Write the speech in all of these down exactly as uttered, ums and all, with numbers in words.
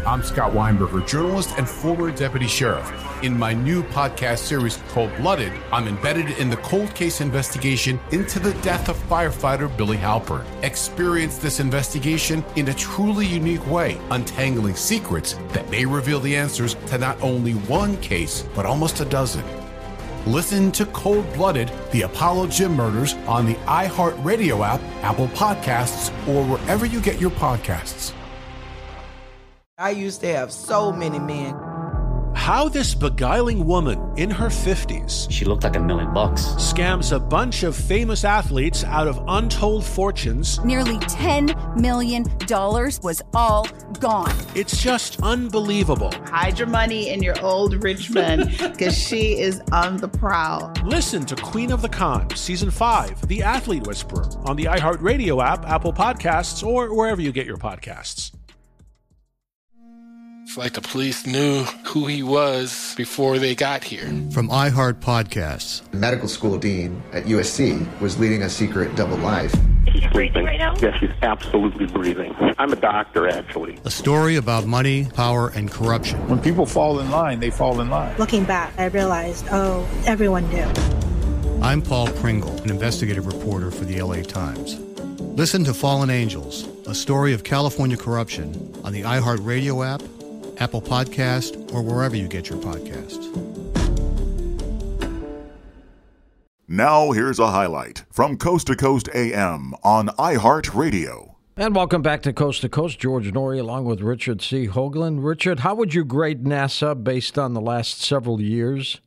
I'm Scott Weinberger, journalist and former deputy sheriff. In my new podcast series, Cold Blooded, I'm embedded in the cold case investigation into the death of firefighter Billy Halpern. Experience this investigation in a truly unique way, untangling secrets that may reveal the answers to not only one case, but almost a dozen. Listen to Cold Blooded, the Apollo Gym Murders on the iHeartRadio app, Apple Podcasts, or wherever you get your podcasts. I used to have so many men. How this beguiling woman in her fifties, she looked like a million bucks, scams a bunch of famous athletes out of untold fortunes. Nearly ten million dollars was all gone. It's just unbelievable. Hide your money in your old rich man, because she is on the prowl. Listen to Queen of the Con, Season five, The Athlete Whisperer, on the iHeartRadio app, Apple Podcasts, or wherever you get your podcasts. It's like the police knew who he was before they got here. From iHeart Podcasts. The medical school dean at U S C was leading a secret double life. She's breathing right now? Yes, she's absolutely breathing. I'm a doctor, actually. A story about money, power, and corruption. When people fall in line, they fall in line. Looking back, I realized, oh, everyone knew. I'm Paul Pringle, an investigative reporter for the L A Times. Listen to Fallen Angels, a story of California corruption on the iHeartRadio app, Apple Podcast, or wherever you get your podcasts. Now here's a highlight from Coast to Coast A M on iHeartRadio. And welcome back to Coast to Coast. George Norrie along with Richard C. Hoagland. Richard, how would you grade NASA based on the last several years?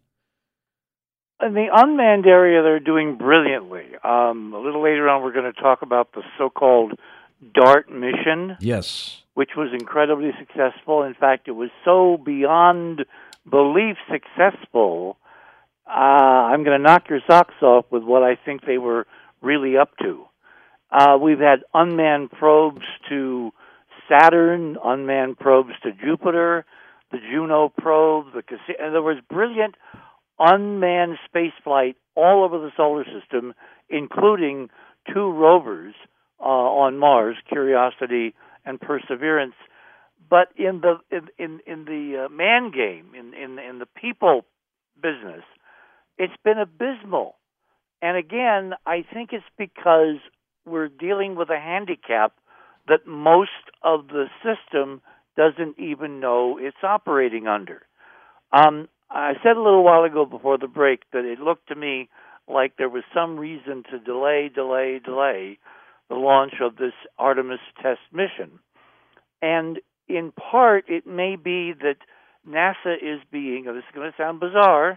In the unmanned area, they're doing brilliantly. Um, a little later on, we're going to talk about the so-called DART mission. Yes. Which was incredibly successful. In fact, it was so beyond belief successful, uh, I'm going to knock your socks off with what I think they were really up to. Uh, we've had unmanned probes to Saturn, unmanned probes to Jupiter, the Juno probe, the Cassi- and there was brilliant unmanned spaceflight all over the solar system, including two rovers uh, on Mars, Curiosity and Perseverance. But in the in in, in the uh, man game, in, in in the people business, it's been abysmal. And again, I think it's because we're dealing with a handicap that most of the system doesn't even know it's operating under. Um, I said a little while ago before the break that it looked to me like there was some reason to delay, delay, delay the launch of this Artemis test mission. And in part, it may be that NASA is being, this is going to sound bizarre,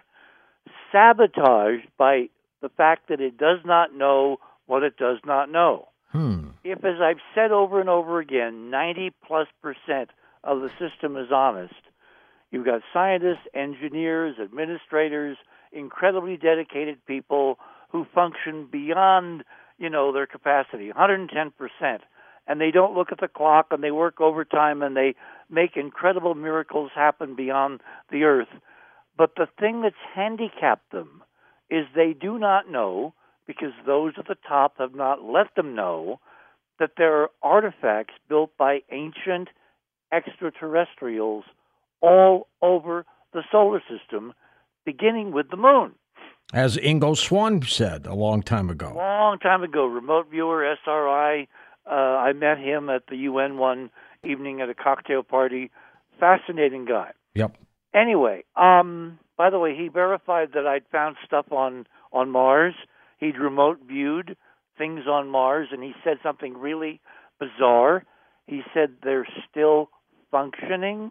sabotaged by the fact that it does not know what it does not know. Hmm. If, as I've said over and over again, ninety plus percent of the system is honest, you've got scientists, engineers, administrators, incredibly dedicated people who function beyond, you know, their capacity, one hundred ten percent. And they don't look at the clock, and they work overtime, and they make incredible miracles happen beyond the earth. But the thing that's handicapped them is they do not know, because those at the top have not let them know, that there are artifacts built by ancient extraterrestrials all over the solar system, beginning with the moon. As Ingo Swann said a long time ago. Long time ago, remote viewer, S R I. Uh, I met him at the U N one evening at a cocktail party. Fascinating guy. Yep. Anyway, um, by the way, he verified that I'd found stuff on, on Mars. He'd remote viewed things on Mars, and he said something really bizarre. He said they're still functioning.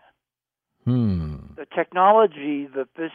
Hmm. The technology that this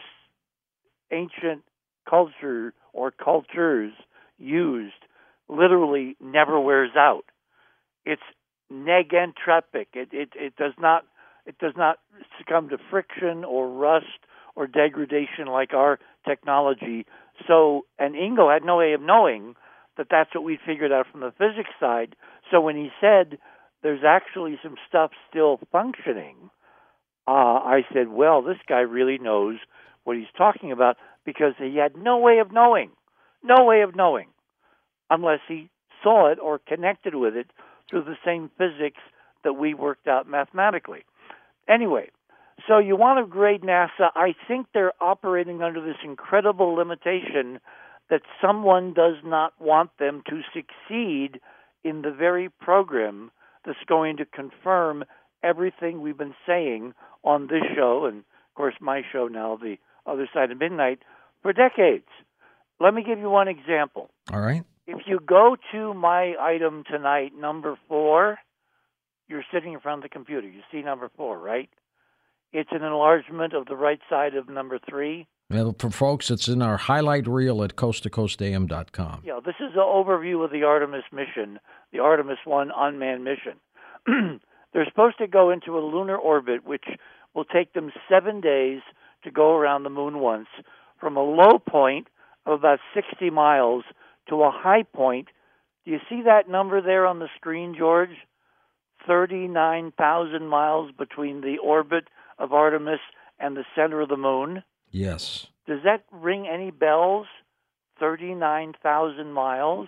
ancient culture or cultures used literally never wears out. It's negentropic. It, it it does not it does not succumb to friction or rust or degradation like our technology. So, and Ingo had no way of knowing that that's what we figured out from the physics side. So when he said there's actually some stuff still functioning, uh, I said, well, this guy really knows what he's talking about, because he had no way of knowing, no way of knowing, unless he saw it or connected with it through the same physics that we worked out mathematically. Anyway, so you want to grade NASA. I think they're operating under this incredible limitation that someone does not want them to succeed in the very program that's going to confirm everything we've been saying on this show, and of course my show now, The Other Side of Midnight, for decades. Let me give you one example. All right. If you go to my item tonight, number four, you're sitting in front of the computer. You see number four, right? It's an enlargement of the right side of number three. Well, for folks, it's in our highlight reel at coast to coast a m dot com. Yeah, this is an overview of the Artemis mission, the Artemis one unmanned mission. They're supposed to go into a lunar orbit, which will take them seven days to go around the moon once, from a low point of about sixty miles to a high point. Do you see that number there on the screen, George? thirty-nine thousand miles between the orbit of Artemis and the center of the moon. Yes. Does that ring any bells? thirty-nine thousand miles?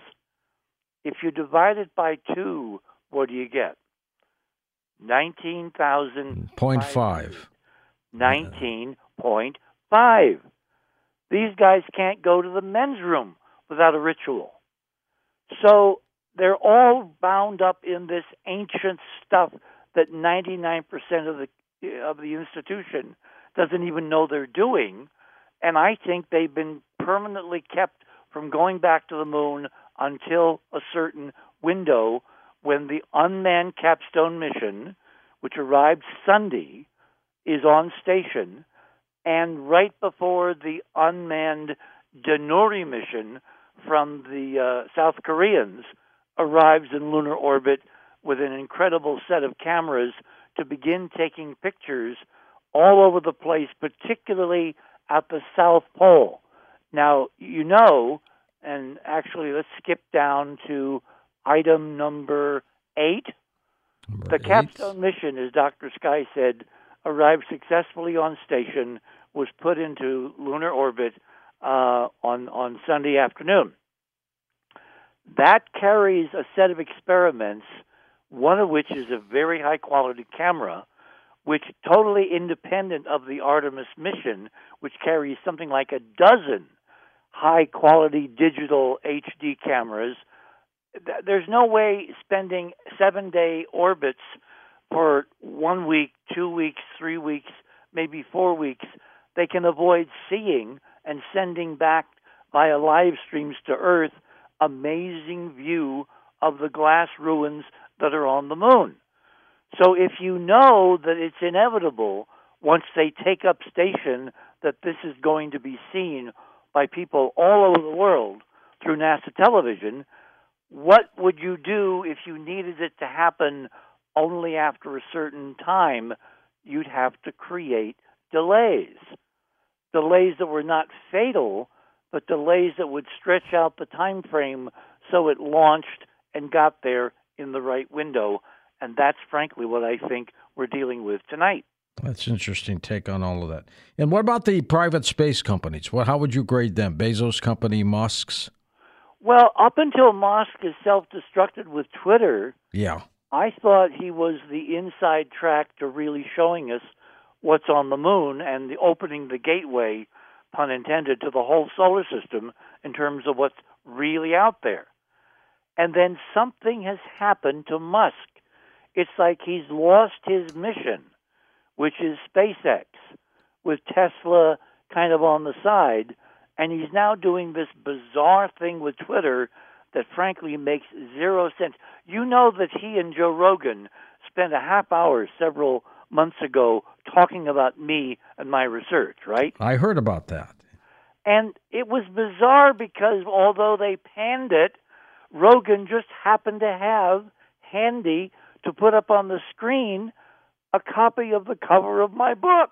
If you divide it by two, what do you get? nineteen thousand. Point five. nineteen point five. These guys can't go to the men's room without a ritual. So they're all bound up in this ancient stuff that ninety-nine percent of the of the institution doesn't even know they're doing, and I think they've been permanently kept from going back to the moon until a certain window when the unmanned Capstone mission, which arrived Sunday, is on station, and right before the unmanned Danuri mission from the uh, South Koreans arrives in lunar orbit with an incredible set of cameras to begin taking pictures all over the place, particularly at the South Pole. Now, you know, and actually let's skip down to item number eight. Number the eight. Capstone mission, as Doctor Sky said, arrived successfully on station, was put into lunar orbit uh, on, on Sunday afternoon. That carries a set of experiments, one of which is a very high-quality camera, which totally independent of the Artemis mission, which carries something like a dozen high-quality digital H D cameras. There's no way spending seven-day orbits for one week, two weeks, three weeks, maybe four weeks, they can avoid seeing and sending back via live streams to Earth amazing view of the glass ruins that are on the moon. So if you know that it's inevitable once they take up station that this is going to be seen by people all over the world through NASA television, what would you do if you needed it to happen only after a certain time? You'd have to create delays. Delays that were not fatal, but delays that would stretch out the time frame so it launched and got there in the right window. And that's frankly what I think we're dealing with tonight. That's an interesting take on all of that. And what about the private space companies? What, how would you grade them? Bezos' company, Musk's? Well, up until Musk is self-destructed with Twitter, yeah, I thought he was the inside track to really showing us what's on the moon and the opening the gateway, pun intended, to the whole solar system in terms of what's really out there. And then something has happened to Musk. It's like he's lost his mission, which is SpaceX, with Tesla kind of on the side, and he's now doing this bizarre thing with Twitter that frankly makes zero sense. You know that he and Joe Rogan spent a half hour several months ago talking about me and my research, right? I heard about that. And it was bizarre because although they panned it, Rogan just happened to have handy to put up on the screen a copy of the cover of my book.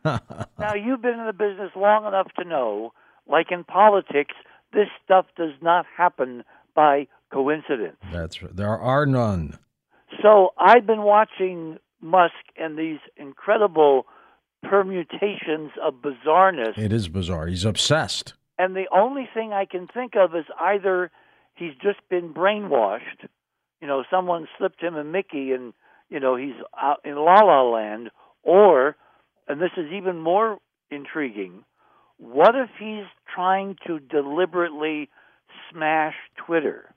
Now, you've been in the business long enough to know, like in politics, this stuff does not happen by coincidence. That's right. There are none. So I've been watching Musk and these incredible permutations of bizarreness. It is bizarre. He's obsessed. And the only thing I can think of is either he's just been brainwashed, you know, someone slipped him a Mickey and, you know, he's out in La La Land, Or, and this is even more intriguing, what if he's trying to deliberately smash Twitter?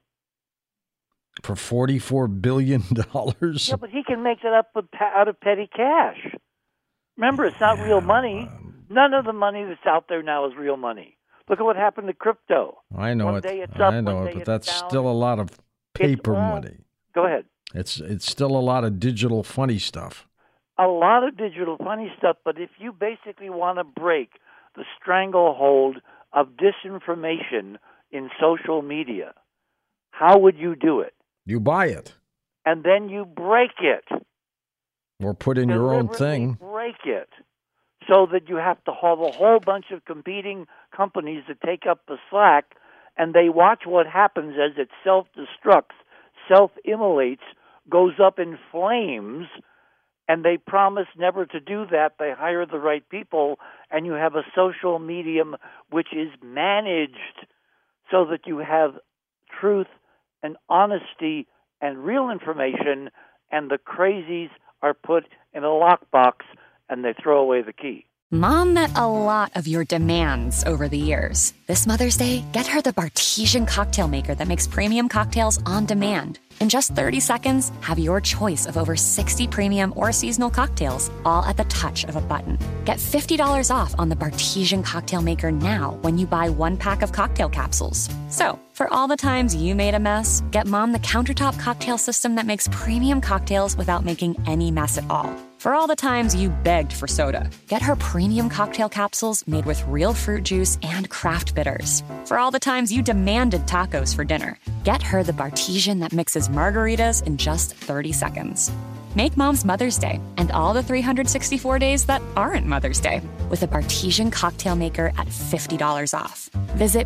For forty-four billion dollars? Yeah, but he can make that up with, out of petty cash. Remember, it's not yeah, real money. None of the money that's out there now is real money. Look at what happened to crypto. I know one it. Day it's up, I know it, but that's down. Still a lot of paper all, money. Go ahead. It's it's still a lot of digital funny stuff. A lot of digital funny stuff, but if you basically want to break the stranglehold of disinformation in social media, how would you do it? You buy it. And then you break it. Or put in your own thing. Break it. So that you have to have a whole bunch of competing companies that take up the slack, and they watch what happens as it self-destructs, self-immolates, goes up in flames, and they promise never to do that. They hire the right people, and you have a social medium which is managed so that you have truth and honesty and real information, and the crazies are put in a lockbox and they throw away the key. Mom met a lot of your demands over the years. This Mother's Day, get her the Bartesian cocktail maker that makes premium cocktails on demand. In just thirty seconds, have your choice of over sixty premium or seasonal cocktails, all at the touch of a button. Get fifty dollars off on the Bartesian cocktail maker now when you buy one pack of cocktail capsules. So, for all the times you made a mess, get Mom the countertop cocktail system that makes premium cocktails without making any mess at all. For all the times you begged for soda, get her premium cocktail capsules made with real fruit juice and craft bitters. For all the times you demanded tacos for dinner, get her the Bartesian that mixes margaritas in just thirty seconds. Make Mom's Mother's Day and all the three hundred sixty-four days that aren't Mother's Day with a Bartesian cocktail maker at fifty dollars off. Visit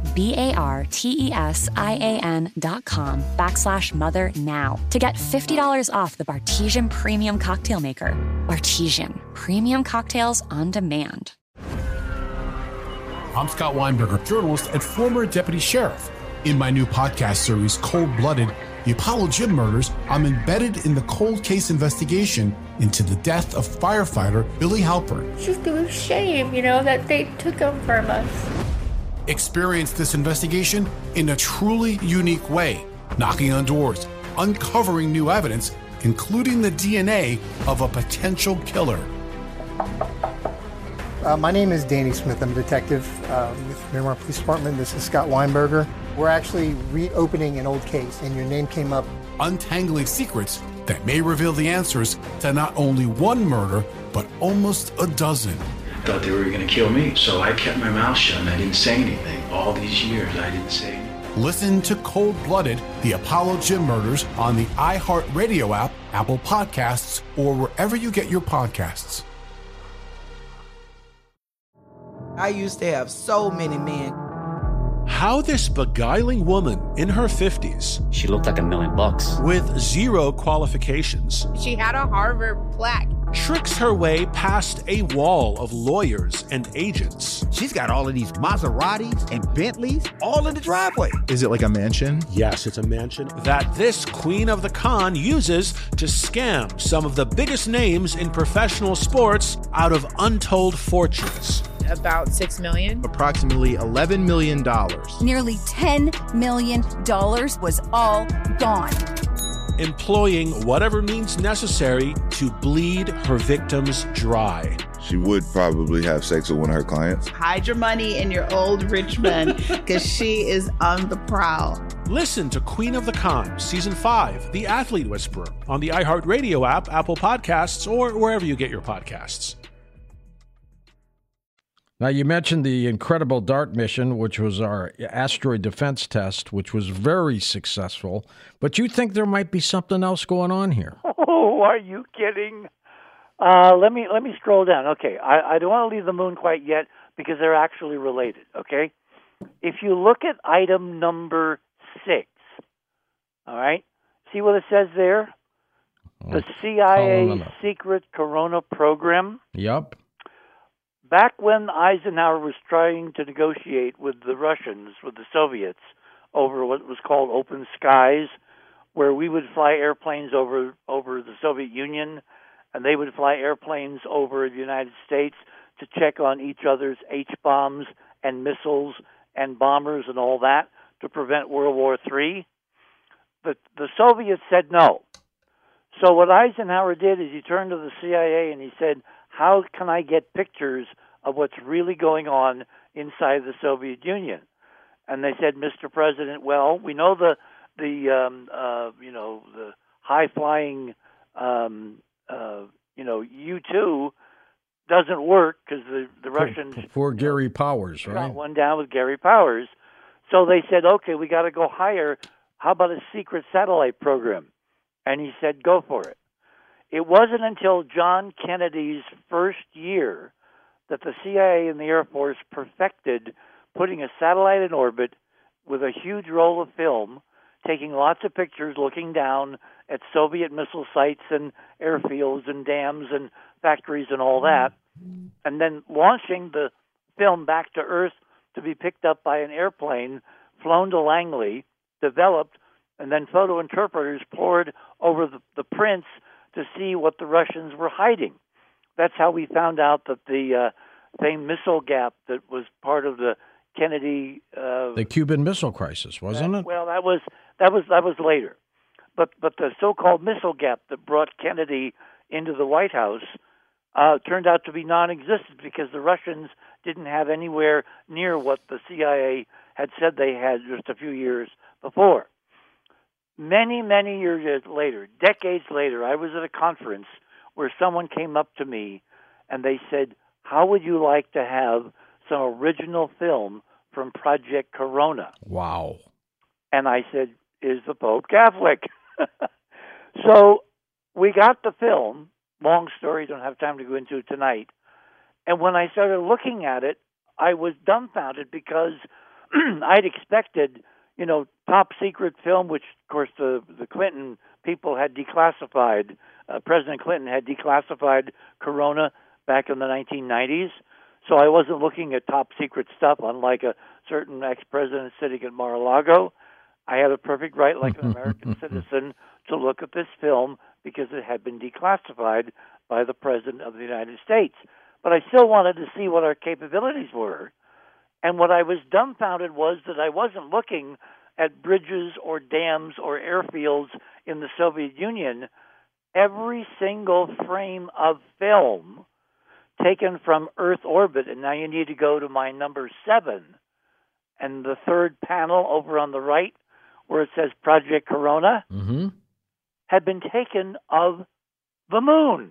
B-A-R-T-E-S-I-A-N dot com backslash mother now to get fifty dollars off the Bartesian Premium Cocktail Maker. Bartesian, premium cocktails on demand. I'm Scott Weinberger, journalist and former deputy sheriff. In my new podcast series, Cold Blooded, The Apollo Gym Murders, I'm embedded in the cold case investigation into the death of firefighter Billy Halpern. It's just a shame, you know, that they took him from us. Experience this investigation in a truly unique way, knocking on doors, uncovering new evidence, including the D N A of a potential killer. Uh, my name is Danny Smith. I'm a detective uh, with Miramar Police Department. This is Scott Weinberger. We're actually reopening an old case, and your name came up. Untangling secrets that may reveal the answers to not only one murder, but almost a dozen. I thought they were going to kill me, so I kept my mouth shut and I didn't say anything. All these years, I didn't say anything. Listen to Cold Blooded, The Apollo Gym Murders on the iHeartRadio app, Apple Podcasts, or wherever you get your podcasts. I used to have so many men. How this beguiling woman in her fifties, she looked like a million bucks, with zero qualifications, she had a Harvard plaque, tricks her way past a wall of lawyers and agents. She's got all of these Maseratis and Bentleys all in the driveway. Is it like a mansion? Yes, it's a mansion that this queen of the con uses to scam some of the biggest names in professional sports out of untold fortunes. About six million dollars. Approximately eleven million dollars. Nearly ten million dollars was all gone. Employing whatever means necessary to bleed her victims dry. She would probably have sex with one of her clients. Hide your money in your old rich men, because she is on the prowl. Listen to Queen of the Con, Season five, The Athlete Whisperer, on the iHeartRadio app, Apple Podcasts, or wherever you get your podcasts. Now, you mentioned the incredible DART mission, which was our asteroid defense test, which was very successful. But you think there might be something else going on here? Oh, are you kidding? Uh, let me let me scroll down. Okay, I, I don't want to leave the moon quite yet because they're actually related, okay? If you look at item number six, all right, see what it says there? The C I A secret Corona program. Yep. Back when Eisenhower was trying to negotiate with the Russians, with the Soviets, over what was called open skies, where we would fly airplanes over over the Soviet Union, and they would fly airplanes over the United States to check on each other's H-bombs and missiles and bombers and all that to prevent World War Three. But the Soviets said no. So what Eisenhower did is he turned to the C I A and he said, how can I get pictures of what's really going on inside the Soviet Union? And they said, Mister President, well, we know the the um, uh, you know the high flying um, uh, you know U two doesn't work because the the Russians for Gary Powers, right? Got one down with Gary Powers. So they said, okay, we got to go higher. How about a secret satellite program? And he said, go for it. It wasn't until John Kennedy's first year that the C I A and the Air Force perfected putting a satellite in orbit with a huge roll of film, taking lots of pictures, looking down at Soviet missile sites and airfields and dams and factories and all that, and then launching the film back to Earth to be picked up by an airplane, flown to Langley, developed, and then photo interpreters poured over the, the prints to see what the Russians were hiding. That's how we found out that the uh, same missile gap that was part of the Kennedy uh, the Cuban Missile Crisis, wasn't uh, it? Well, that was that was that was later, but but the so-called missile gap that brought Kennedy into the White House uh, turned out to be non-existent because the Russians didn't have anywhere near what the C I A had said they had just a few years before. Many, many years later, decades later, I was at a conference where someone came up to me and they said, how would you like to have some original film from Project Corona? Wow. And I said, is the Pope Catholic? So we got the film. Long story, don't have time to go into it tonight. And when I started looking at it, I was dumbfounded because I'd expected, you know, top secret film, which, of course, the, the Clinton people had declassified. Uh, President Clinton had declassified Corona back in the nineteen nineties. So I wasn't looking at top secret stuff, unlike a certain ex-president sitting at Mar-a-Lago. I had a perfect right, like an American citizen, to look at this film because it had been declassified by the President of the United States. But I still wanted to see what our capabilities were. And what I was dumbfounded was that I wasn't looking at bridges or dams or airfields in the Soviet Union. Every single frame of film taken from Earth orbit, and now you need to go to my number seven, and the third panel over on the right where it says Project Corona, mm-hmm. had been taken of the moon.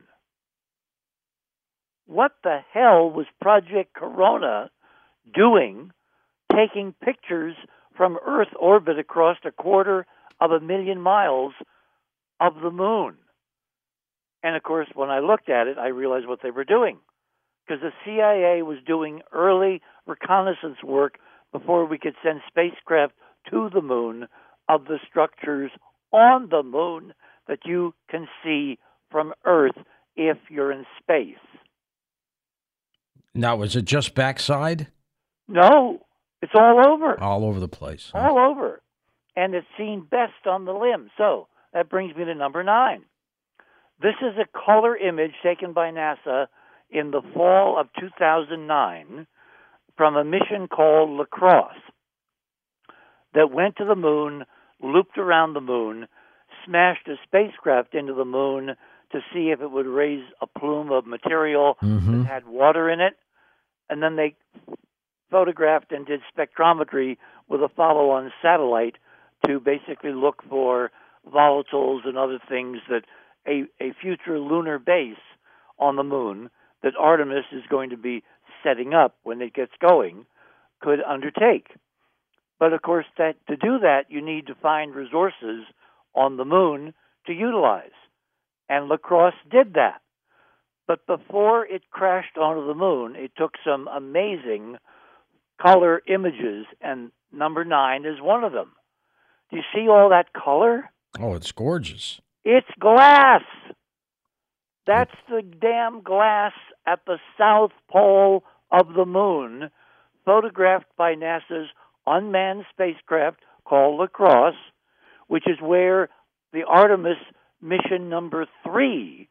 What the hell was Project Corona doing, taking pictures from Earth orbit across a quarter of a million miles of the moon? And of course, when I looked at it, I realized what they were doing, because the C I A was doing early reconnaissance work before we could send spacecraft to the moon of the structures on the moon that you can see from Earth if you're in space. Now, is it just backside? No, it's all over. All over the place. Huh? All over. And it's seen best on the limb. So that brings me to number nine. This is a color image taken by NASA in the fall of two thousand nine from a mission called La Crosse that went to the moon, looped around the moon, smashed a spacecraft into the moon to see if it would raise a plume of material mm-hmm. that had water in it. And then they photographed and did spectrometry with a follow-on satellite to basically look for volatiles and other things that a, a future lunar base on the moon that Artemis is going to be setting up when it gets going could undertake. But of course, that to do that, you need to find resources on the moon to utilize. And La Crosse did that. But before it crashed onto the moon, it took some amazing color images, and number nine is one of them. Do you see all that color? Oh, it's gorgeous. It's glass. That's the damn glass at the south pole of the moon, photographed by NASA's unmanned spacecraft called La Crosse, which is where the Artemis mission number three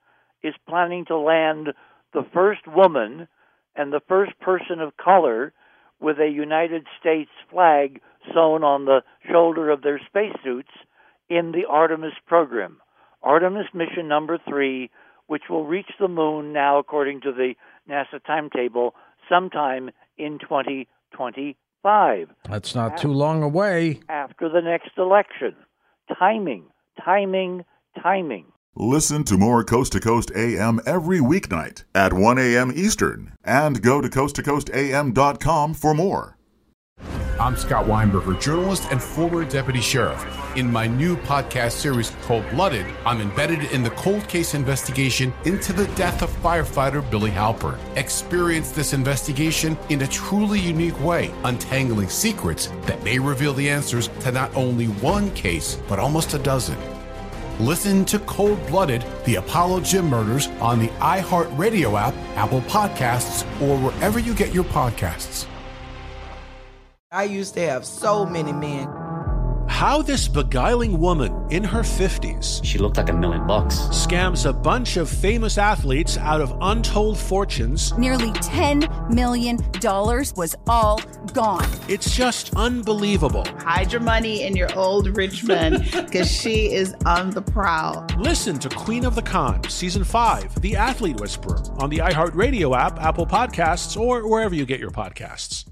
is planning to land the first woman and the first person of color with a United States flag sewn on the shoulder of their spacesuits in the Artemis program. Artemis mission number three, which will reach the moon now, according to the NASA timetable, sometime in twenty twenty-five. That's not too long away. After the next election. Timing, timing, timing. Listen to more Coast to Coast A M every weeknight at one a.m. Eastern and go to coast to coast a m dot com for more. I'm Scott Weinberger, journalist and former deputy sheriff. In my new podcast series, Cold Blooded, I'm embedded in the cold case investigation into the death of firefighter Billy Halpern. Experience this investigation in a truly unique way, untangling secrets that may reveal the answers to not only one case, but almost a dozen. Listen to Cold Blooded, the Apollo Gym Murders on the iHeartRadio app, Apple Podcasts, or wherever you get your podcasts. I used to have so many men. How this beguiling woman in her fifties, she looked like a million bucks, scams a bunch of famous athletes out of untold fortunes. Nearly ten million dollars was all gone. It's just unbelievable. Hide your money in your old rich man, because she is on the prowl. Listen to Queen of the Con, Season five, The Athlete Whisperer, on the iHeartRadio app, Apple Podcasts, or wherever you get your podcasts.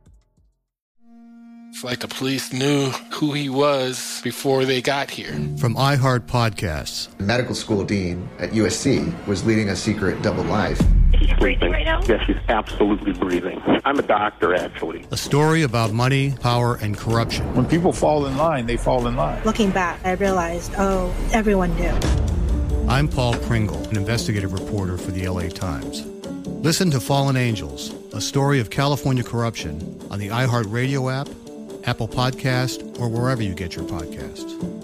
It's like the police knew who he was before they got here. From iHeart Podcasts. The medical school dean at U S C was leading a secret double life. She's breathing right now? Yes, she's absolutely breathing. I'm a doctor, actually. A story about money, power, and corruption. When people fall in line, they fall in line. Looking back, I realized, oh, everyone knew. I'm Paul Pringle, an investigative reporter for the L A Times. Listen to Fallen Angels, a story of California corruption on the iHeartRadio app, Apple Podcast, or wherever you get your podcasts.